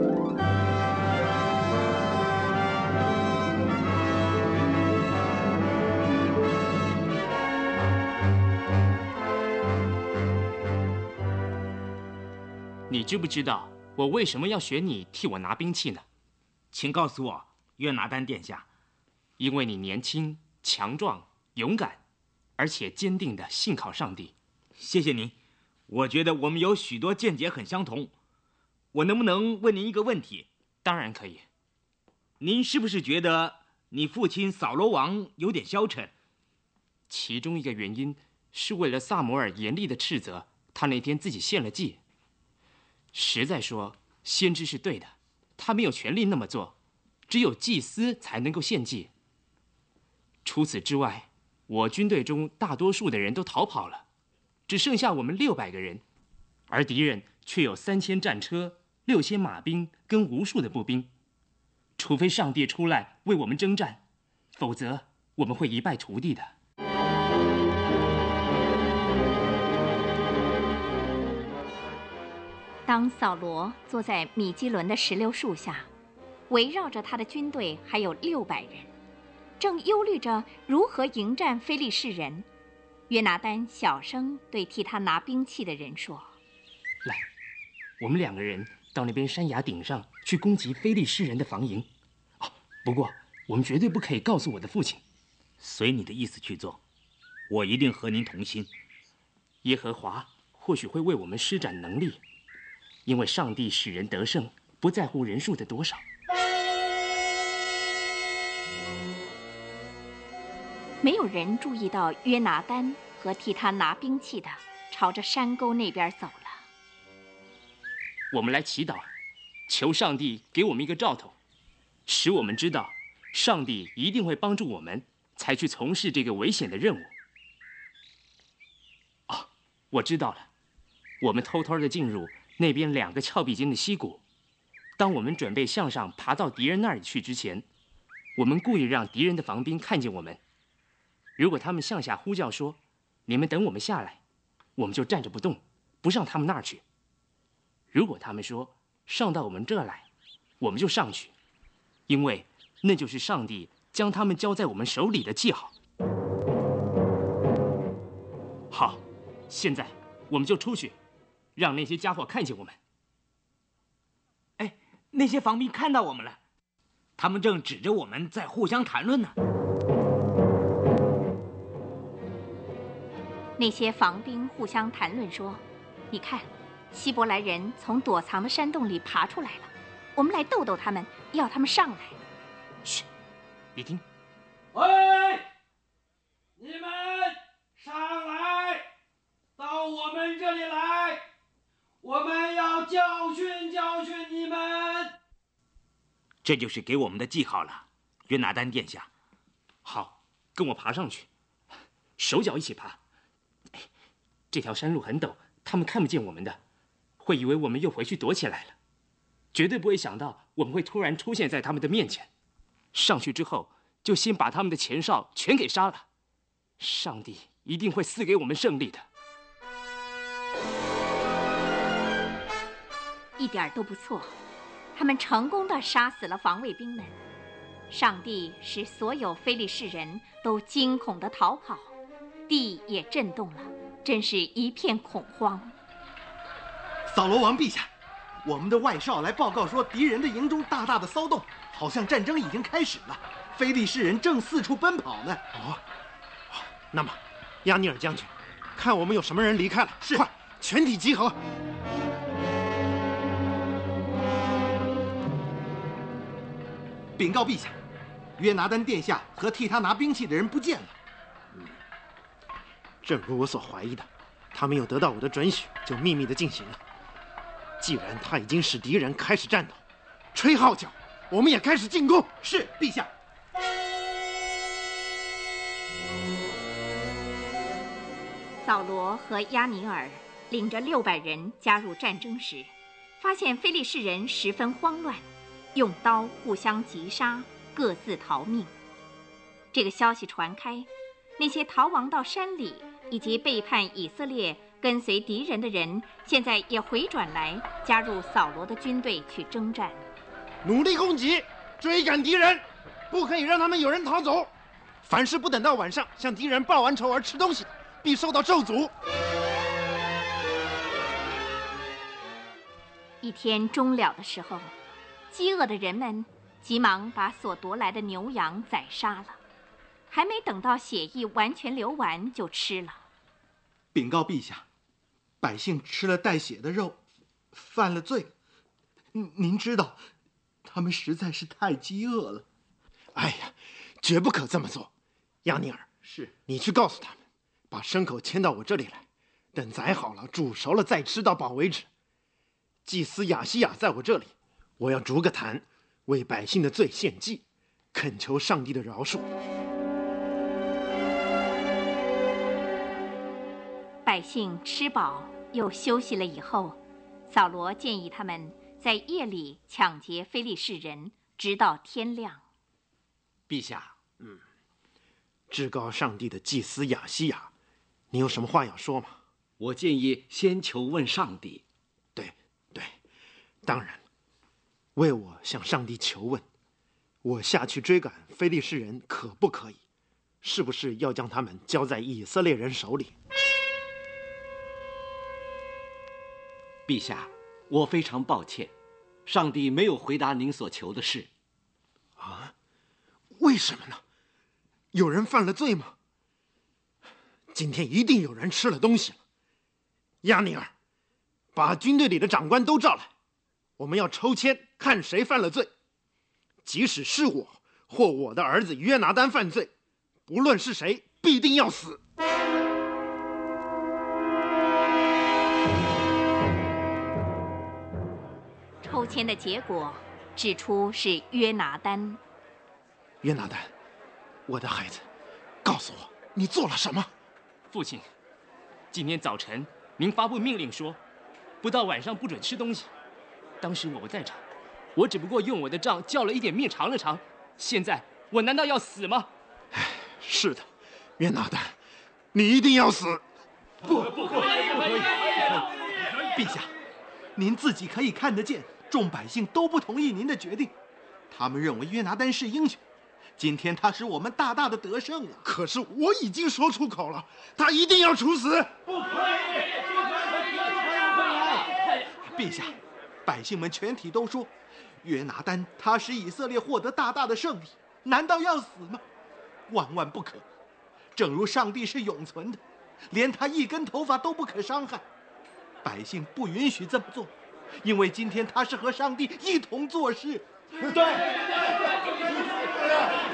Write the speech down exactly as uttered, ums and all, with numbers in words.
你知不知道我为什么要选你替我拿兵器呢？ 请告诉我，约拿丹殿下。 因为你年轻、强壮、勇敢，而且坚定地信靠上帝。 谢谢您，我觉得我们有许多见解很相同。我能不能问您一个问题？ 当然可以。 您是不是觉得你父亲扫罗王有点消沉？ 其中一个原因是为了撒母耳严厉的斥责，他那天自己献了祭。实在说，先知是对的，他没有权利那么做，只有祭司才能够献祭。除此之外，我军队中大多数的人都逃跑了，只剩下我们六百个人，而敌人却有三千战车、六千马兵跟无数的步兵。除非上帝出来为我们征战，否则我们会一败涂地的。 当扫罗坐在米基伦的石榴树下，围绕着他的军队还有六百人，正忧虑着如何迎战非利士人，约拿丹小声对替他拿兵器的人说：“ 来，我们两个人到那边山崖顶上去攻击非利士人的防营。哦，不过我们绝对不可以告诉我的父亲。” 随你的意思去做，我一定和您同心。 耶和华或许会为我们施展能力，因为上帝使人得胜，不在乎人数的多少。 没有人注意到约拿丹和替他拿兵器的朝着山沟那边走了。 我们来祈祷，求上帝给我们一个兆头，使我们知道上帝一定会帮助我们，才去从事这个危险的任务。哦，我知道了，我们偷偷地进入那边两个峭壁间的溪谷。当我们准备向上爬到敌人那里去之前，我们故意让敌人的防兵看见我们。如果他们向下呼叫说：“你们等我们下来”，我们就站着不动，不上他们那儿去。如果他们说上到我们这儿来，我们就上去，因为那就是上帝将他们交在我们手里的记号。好，现在我们就出去，让那些家伙看见我们。 哎，那些防兵看到我们了，他们正指着我们在互相谈论呢。 那些防兵互相谈论说：“你看，希伯来人从躲藏的山洞里爬出来了，我们来逗逗他们，要他们上来。” 嘘，你听。 喂，你们上来，到我们这里来，我们要教训教训你们。 这就是给我们的记号了，约拿丹殿下。 好，跟我爬上去，手脚一起爬。这条山路很陡，他们看不见我们的，会以为我们又回去躲起来了，绝对不会想到我们会突然出现在他们的面前。上去之后，就先把他们的前哨全给杀了。上帝一定会赐给我们胜利的。 一点都不错，他们成功地杀死了防卫兵们。上帝使所有非利士人都惊恐地逃跑，地也震动了，真是一片恐慌。 扫罗王陛下，我们的外哨来报告说，敌人的营中大大的骚动，好像战争已经开始了，非利士人正四处奔跑呢。 哦，那么，亚尼尔将军，看我们有什么人离开了， 是， 快，全体集合。 禀告陛下，约拿丹殿下和替他拿兵器的人不见了。 嗯，正如我所怀疑的，他没有得到我的准许，就秘密的进行了。既然他已经使敌人开始战斗，吹号角，我们也开始进攻。 是，陛下。 扫罗和亚尼尔领着六百人加入战争时，发现非利士人十分慌乱，用刀互相击杀，各自逃命。这个消息传开，那些逃亡到山里以及背叛以色列跟随敌人的人现在也回转来加入扫罗的军队去征战。 努力攻击，追赶敌人，不可以让他们有人逃走。凡是不等到晚上向敌人报完仇而吃东西，必受到咒诅。 一天终了的时候，饥饿的人们急忙把所夺来的牛羊宰杀了，还没等到血液完全流完就吃了。 禀告陛下，百姓吃了带血的肉，犯了罪。您知道，他们实在是太饥饿了。 哎呀，绝不可这么做。亚尼尔， 是你去告诉他们，把牲口牵到我这里来，等宰好了、煮熟了再吃到饱为止。祭司亚西亚在我这里，我要筑个坛，为百姓的罪献祭，恳求上帝的饶恕。 百姓吃饱又休息了以后，扫罗建议他们在夜里抢劫非利士人，直到天亮。 陛下， 嗯，至高上帝的祭司亚西亚，你有什么话要说吗？ 我建议先求问上帝。 对对，当然，为我向上帝求问，我下去追赶非利士人可不可以？是不是要将他们交在以色列人手里？ 陛下，我非常抱歉，上帝没有回答您所求的事。 啊？为什么呢？有人犯了罪吗？今天一定有人吃了东西了。亚尼尔，把军队里的长官都召来，我们要抽签看谁犯了罪。即使是我或我的儿子约拿单犯罪，不论是谁，必定要死。 抽签的结果指出是约拿单。 约拿单，我的孩子，告诉我你做了什么？ 父亲，今天早晨您发布命令说，不到晚上不准吃东西。当时我不在场，我只不过用我的杖叫了一点面尝了尝。现在我难道要死吗？ 唉，是的，约拿单，你一定要死。 不，不可以，不可以！陛下，您自己可以看得见，众百姓都不同意您的决定，他们认为约拿单是英雄。今天他使我们大大的得胜了。 可是我已经说出口了，他一定要处死。 不可以！陛下，百姓们全体都说，约拿单他使以色列获得大大的胜利，难道要死吗？万万不可！正如上帝是永存的，连他一根头发都不可伤害。百姓不允许这么做，因为今天他是和上帝一同做事。对。